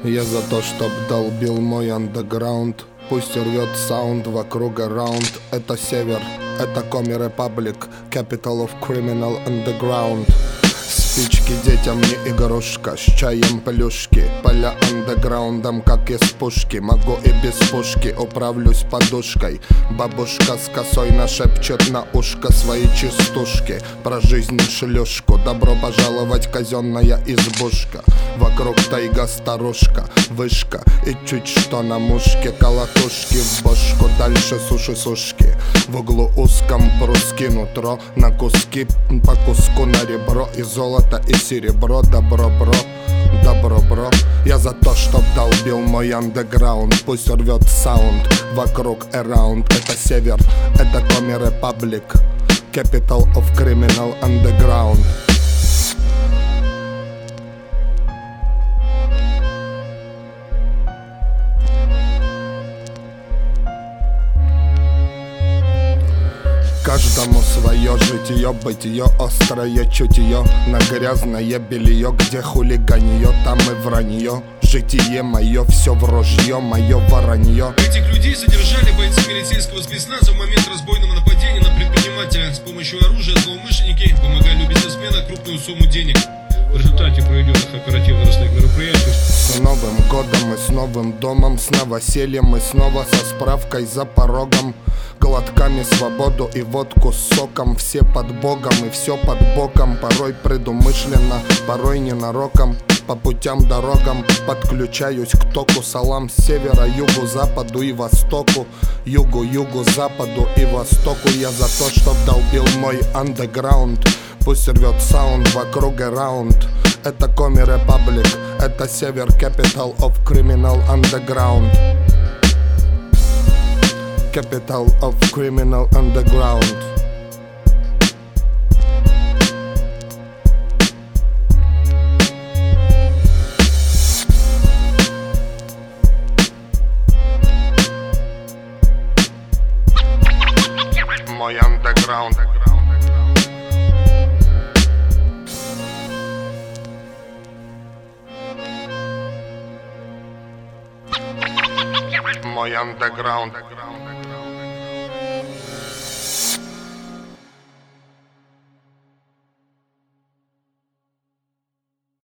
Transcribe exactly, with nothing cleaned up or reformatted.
Я за то, чтоб долбил мой андеграунд. Пусть рвет саунд вокруг раунд. Это север, это Коми Репаблик, Capital of Criminal Underground. Спички детям не игрушка, с чаем плюшки. Поля андеграундом, как из пушки. Могу и без пушки, управлюсь подушкой. Бабушка с косой нашепчет на ушко свои частушки. Про жизнь шлюшку, добро пожаловать, казенная избушка. Вокруг тайга старушка, вышка и чуть что на мушке. Колотушки в бошку, дальше суши-сушки. В углу узком бруски нутро, на куски по куску на ребро. И золото, и серебро, добро, бро, добро, бро. Я за то, чтоб долбил мой андеграунд. Пусть рвет саунд вокруг around. Это север, это Коми Репаблик, Capital of Criminal Underground. Каждому свое житье, бытие, острое чутье на грязное белье, где хулиганье, там и вранье. Житие мое, все в ружье, мое воронье. Этих людей задержали бойцы милицейского спецназа в момент разбойного нападения на предпринимателя. С помощью оружия злоумышленники помогали бизнесмену крупную сумму денег. В результате проведенных оперативно-розыскных мероприятий с Новым годом и с новым домом, с новосельем и снова со справкой за порогом. Глотками свободу и водку с соком. Все под богом и все под боком. Порой предумышленно, порой ненароком. По путям, дорогам подключаюсь к току. Салам с севера, югу, западу и востоку. Югу, югу, западу и востоку. Я за то, чтоб долбил мой андеграунд. Пусть рвет саунд вокруг раунд. Это Коми Репаблик, это север, Capital of Criminal Underground. Capital of Criminal Underground. Мой андеграунд. Мой андеграунд.